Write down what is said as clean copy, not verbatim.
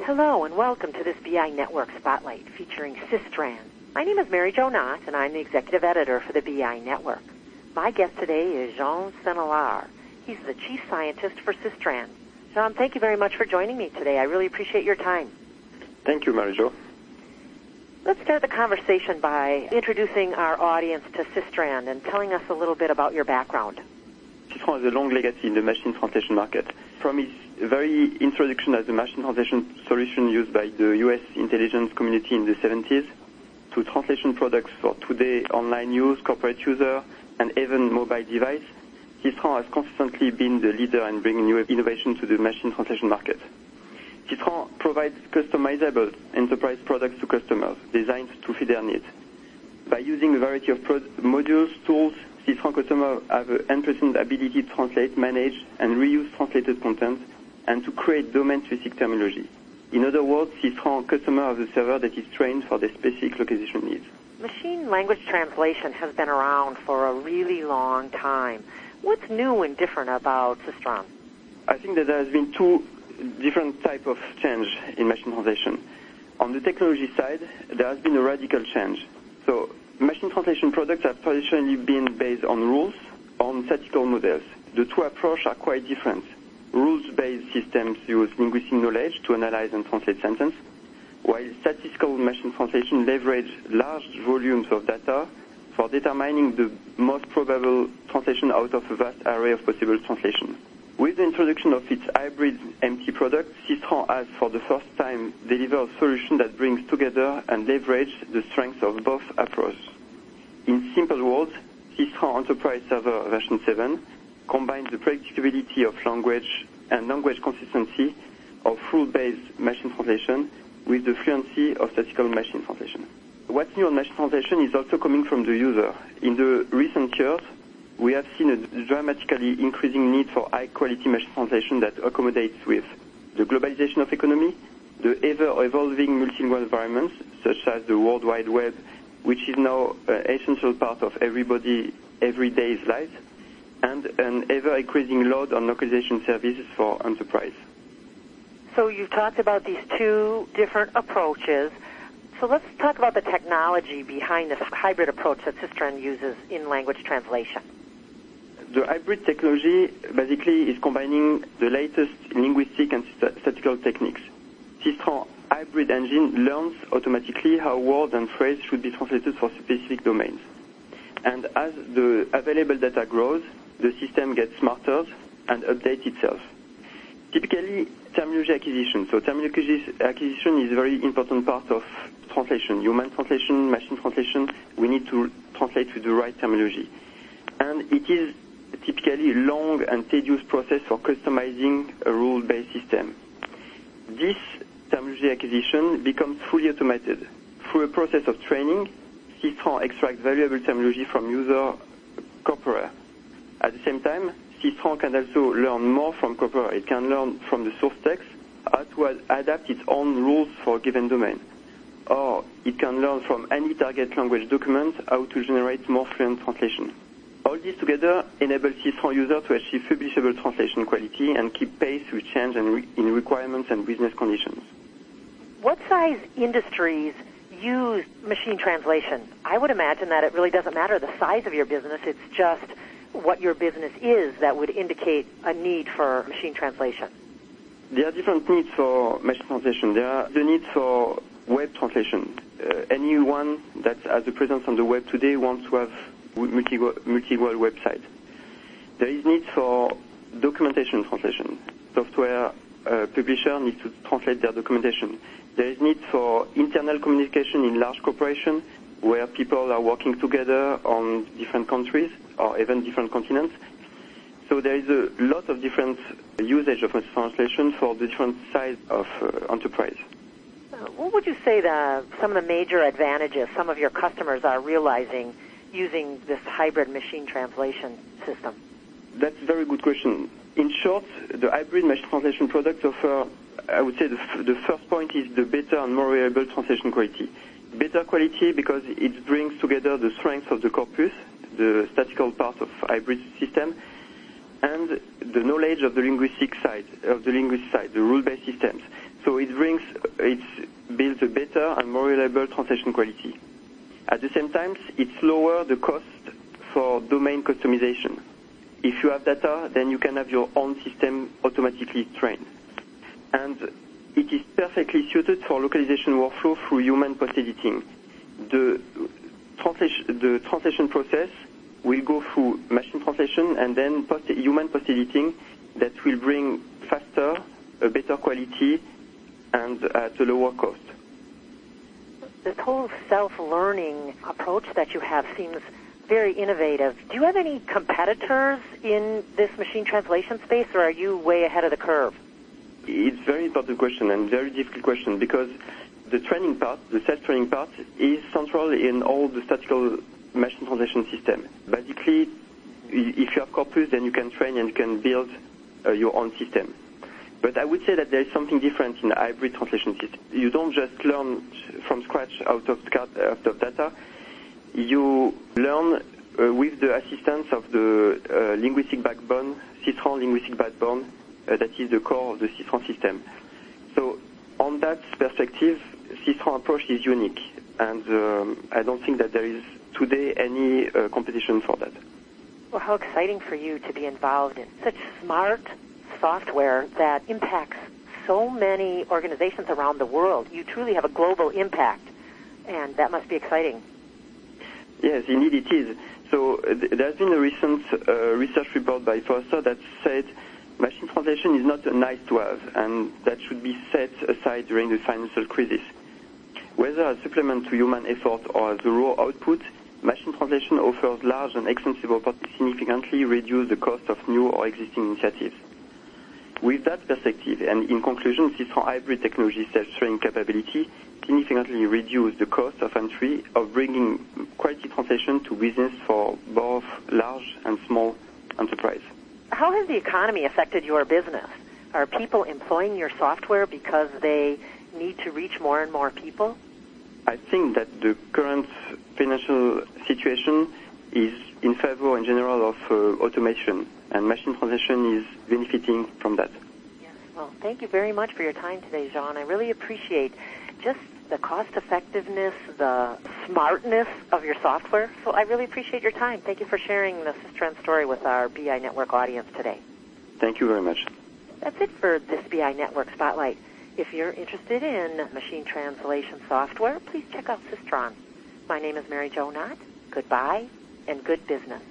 Hello and welcome to this BI Network Spotlight featuring Systrand. My name is Mary Jo Knott and I'm the Executive Editor for the BI Network. My guest today is Jean Senelard. He's the Chief Scientist for Systrand. Jean, thank you very much for joining me today. I really appreciate your time. Thank you, Mary Jo. Let's start the conversation by introducing our audience to Systrand and telling us a little bit about your background. Systrand has a long legacy in the machine translation market. From its very introduction as a machine translation solution used by the U.S. intelligence community in the 70s, to translation products for today online use, corporate user, and even mobile device, Systrand has consistently been the leader in bringing new innovation to the machine translation market. Systrand provides customizable enterprise products to customers designed to fit their needs. By using a variety of modules, tools, Systrand customers have an unprecedented ability to translate, manage, and reuse translated content, and to create domain-specific terminology. In other words, Systrand customers have a server that is trained for their specific localization needs. Machine language translation has been around for a really long time. What's new and different about Systrand? I think that there has been two different types of change in machine translation. On the technology side, there has been a radical change. So machine translation products have traditionally been based on rules, on statistical models. The two approaches are quite different. Rules-based systems use linguistic knowledge to analyze and translate sentences, while statistical machine translation leverage large volumes of data for determining the most probable translation out of a vast array of possible translation. With the introduction of its hybrid MT product, Systrand has for the first time delivered a solution that brings together and leverages the strengths of both approaches. In simple words, Systrand Enterprise Server version 7 combines the predictability of language and language consistency of rule-based machine translation with the fluency of statistical machine translation. What's new on machine translation is also coming from the user. In the recent years, we have seen a dramatically increasing need for high-quality machine translation that accommodates with the globalization of economy, the ever-evolving multilingual environments, such as the World Wide Web, which is now an essential part of everybody's everyday life, and an ever-increasing load on localization services for enterprise. So you've talked about these two different approaches. So let's talk about the technology behind this hybrid approach that Systrand uses in language translation. The hybrid technology basically is combining the latest linguistic and statistical techniques. Systrand hybrid engine learns automatically how words and phrases should be translated for specific domains. And as the available data grows, the system gets smarter and updates itself. Typically, terminology acquisition. So terminology acquisition is a very important part of translation. Human translation, machine translation, we need to translate with the right terminology. And it is typically a long and tedious process for customizing a rule-based system. This terminology acquisition becomes fully automated. Through a process of training, Systrand extracts valuable terminology from user corpora. At the same time, Systrand can also learn more from corpora. It can learn from the source text how to adapt its own rules for a given domain. Or it can learn from any target language document how to generate more fluent translation. All this together enables Systrand users to achieve publishable translation quality and keep pace with change in requirements and business conditions. What size industries use machine translation? I would imagine that it really doesn't matter the size of your business. It's just what your business is that would indicate a need for machine translation. There are different needs for machine translation. There are the need for web translation. Anyone that has a presence on the web today wants to have multilingual website. There is need for documentation translation. Software publisher needs to translate their documentation. There is need for internal communication in large corporations where people are working together on different countries or even different continents. So there is a lot of different usage of machine translation for the different size of enterprise. What would you say some of the major advantages some of your customers are realizing using this hybrid machine translation system? That's a very good question. In short, the hybrid machine translation products offer, I would say the first point is the better and more reliable translation quality. Better quality because it brings together the strengths of the corpus, the statistical part of hybrid system, and the knowledge of the linguistic side, the rule-based systems. So it builds a better and more reliable translation quality. At the same time, it lowers the cost for domain customization. If you have data, then you can have your own system automatically trained. And it is perfectly suited for localization workflow through human post-editing. The translation process will go through machine translation and then human post-editing that will bring faster, a better quality, and at a lower cost. This whole self-learning approach that you have seems very innovative. Do you have any competitors in this machine translation space, or are you way ahead of the curve? It's a very important question and very difficult question because the training part, the self-training part, is central in all the statistical machine translation system. Basically, if you have corpus, then you can train and you can build your own system. But I would say that there is something different in a hybrid translation system. You don't just learn from scratch out of data. You learn with the assistance of the linguistic backbone, Sysran linguistic backbone, that is the core of the Sysran system. So on that perspective, Sysran approach is unique, and I don't think that there is today any competition for that. Well, how exciting for you to be involved in such smart software that impacts so many organizations around the world. You truly have a global impact, and that must be exciting. Yes, indeed it is. So there's been a recent research report by Forrester that said machine translation is not a nice to have, and that should be set aside during the financial crisis. Whether as a supplement to human effort or as a raw output, machine translation offers large and extensive opportunities to significantly reduce the cost of new or existing initiatives. With that perspective, and in conclusion, Sysran hybrid technology self-training capability significantly reduce the cost of entry of bringing quality translation to business for both large and small enterprise. How has the economy affected your business? Are people employing your software because they need to reach more and more people? I think that the current financial situation is in favor in general of automation, and machine translation is benefiting from that. Yes, well, thank you very much for your time today, Jean. I really appreciate just the cost-effectiveness, the smartness of your software. So I really appreciate your time. Thank you for sharing the Sysran story with our BI Network audience today. Thank you very much. That's it for this BI Network Spotlight. If you're interested in machine translation software, please check out Sysran. My name is Mary Jo Knott. Goodbye and good business.